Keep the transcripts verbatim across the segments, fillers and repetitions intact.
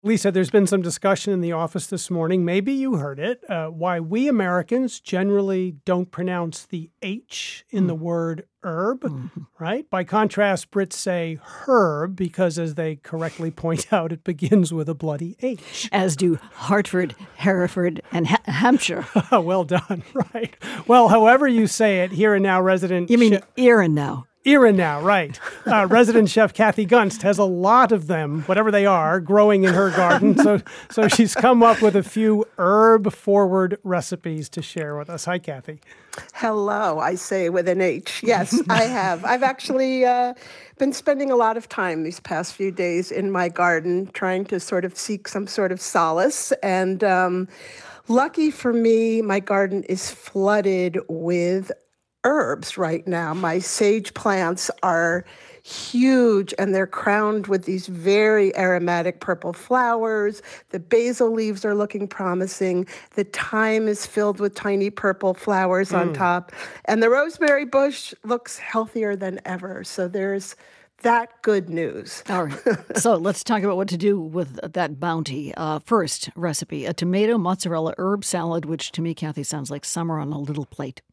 Lisa, there's been some discussion in the office this morning, maybe you heard it, uh, why we Americans generally don't pronounce the H in mm. the word herb, mm-hmm. right? By contrast, Brits say herb because, as they correctly point out, it begins with a bloody H. As do Hartford, Hereford, and ha- Hampshire. Well done, right. Well, however you say it, here and now resident... You mean Sh- here and now. Era now, right. Uh, resident chef Kathy Gunst has a lot of them, whatever they are, growing in her garden. So so she's come up with a few herb-forward recipes to share with us. Hi, Kathy. Hello, I say with an H. Yes, I have. I've actually uh, been spending a lot of time these past few days in my garden trying to sort of seek some sort of solace. And um, lucky for me, my garden is flooded with herbs right now. My sage plants are huge and they're crowned with these very aromatic purple flowers. The basil leaves are looking promising. The thyme is filled with tiny purple flowers mm. on top. And the rosemary bush looks healthier than ever. So there's that good news. All right. So let's talk about what to do with that bounty. Uh, first recipe, a tomato mozzarella herb salad, which to me, Kathy, sounds like summer on a little plate.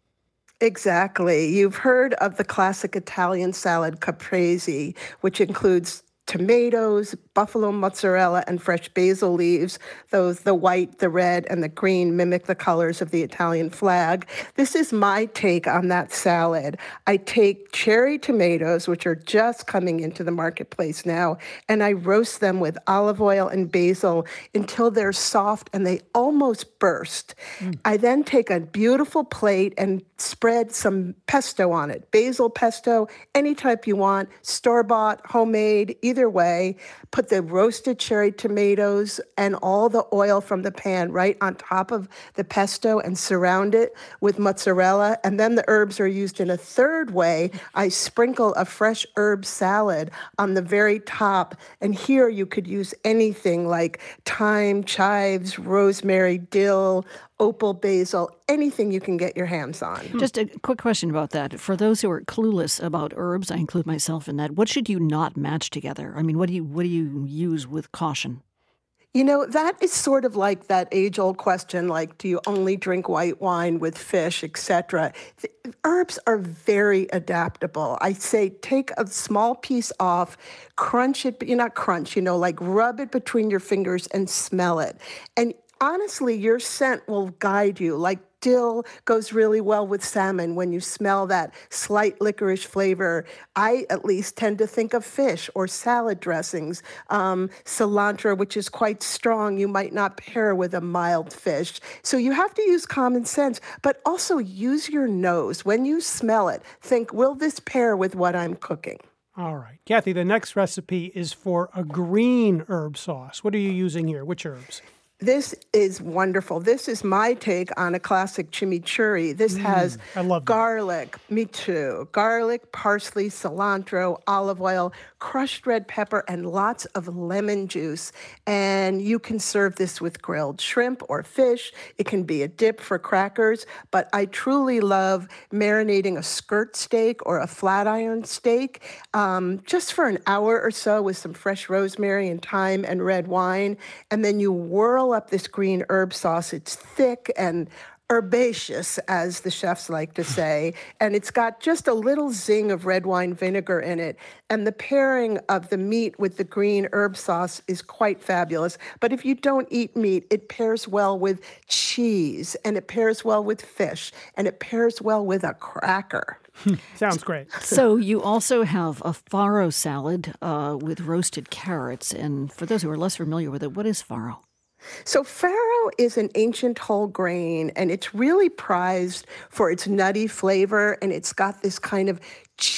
Exactly. You've heard of the classic Italian salad caprese, which includes tomatoes, buffalo mozzarella, and fresh basil leaves. Those, the white, the red, and the green mimic the colors of the Italian flag. This is my take on that salad. I take cherry tomatoes, which are just coming into the marketplace now, and I roast them with olive oil and basil until they're soft and they almost burst. Mm. I then take a beautiful plate and spread some pesto on it. Basil pesto, any type you want, store-bought, homemade, either Either way, put the roasted cherry tomatoes and all the oil from the pan right on top of the pesto and surround it with mozzarella. And then the herbs are used in a third way. I sprinkle a fresh herb salad on the very top. And here you could use anything like thyme, chives, rosemary, dill, opal basil, anything you can get your hands on. Just a quick question about that. For those who are clueless about herbs, I include myself in that. What should you not match together? I mean, what do you what do you use with caution? You know, that is sort of like that age-old question, like, do you only drink white wine with fish, et cetera? Herbs are very adaptable. I say take a small piece off, crunch it, but you're not crunch, you know, like rub it between your fingers and smell it. And honestly, your scent will guide you. Like dill goes really well with salmon when you smell that slight licorice flavor. I, at least, tend to think of fish or salad dressings. Um, cilantro, which is quite strong, you might not pair with a mild fish. So you have to use common sense, but also use your nose. When you smell it, think, will this pair with what I'm cooking? All right. Kathy, the next recipe is for a green herb sauce. What are you using here? Which herbs? This is wonderful. This is my take on a classic chimichurri. This mm, has I love garlic, that. Me too, garlic, parsley, cilantro, olive oil, crushed red pepper, and lots of lemon juice. And you can serve this with grilled shrimp or fish. It can be a dip for crackers, but I truly love marinating a skirt steak or a flat iron steak um, just for an hour or so with some fresh rosemary and thyme and red wine. And then you whirl up this green herb sauce. It's thick and herbaceous, as the chefs like to say, and it's got just a little zing of red wine vinegar in it. And the pairing of the meat with the green herb sauce is quite fabulous. But if you don't eat meat, it pairs well with cheese, and it pairs well with fish, and it pairs well with a cracker. Sounds great. So you also have a farro salad uh, with roasted carrots. And for those who are less familiar with it, what is farro? So farro is an ancient whole grain, and it's really prized for its nutty flavor, and it's got this kind of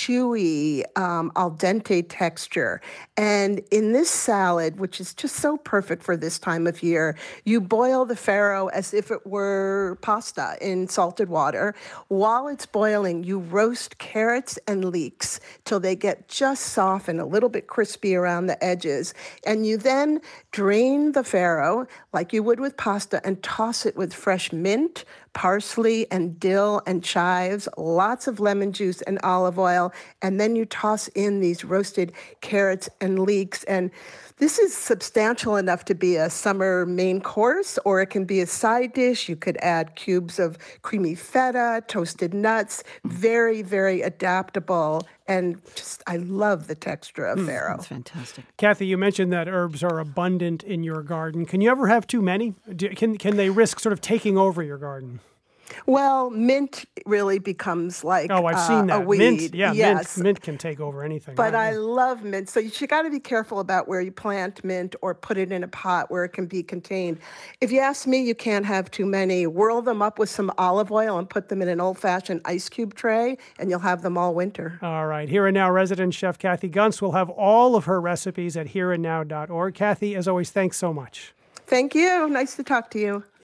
chewy, um, al dente texture. And in this salad, which is just so perfect for this time of year, you boil the farro as if it were pasta in salted water. While it's boiling, you roast carrots and leeks till they get just soft and a little bit crispy around the edges. And you then drain the farro like you would with pasta and toss it with fresh mint, parsley and dill and chives, lots of lemon juice and olive oil, and then you toss in these roasted carrots and leeks. And This is substantial enough to be a summer main course, or it can be a side dish. You could add cubes of creamy feta, toasted nuts, very, very adaptable. And just, I love the texture of farro. That's fantastic. Kathy, you mentioned that herbs are abundant in your garden. Can you ever have too many? Do, can, can they risk sort of taking over your garden? Well, mint really becomes like Oh, I've uh, seen that. a weed. Mint, yeah, yes. mint, mint can take over anything. But right? I love mint. So you got to be careful about where you plant mint or put it in a pot where it can be contained. If you ask me, you can't have too many. Whirl them up with some olive oil and put them in an old-fashioned ice cube tray, and you'll have them all winter. All right. Here and Now resident chef Kathy Gunst will have all of her recipes at here and now dot org. Kathy, as always, thanks so much. Thank you. Nice to talk to you.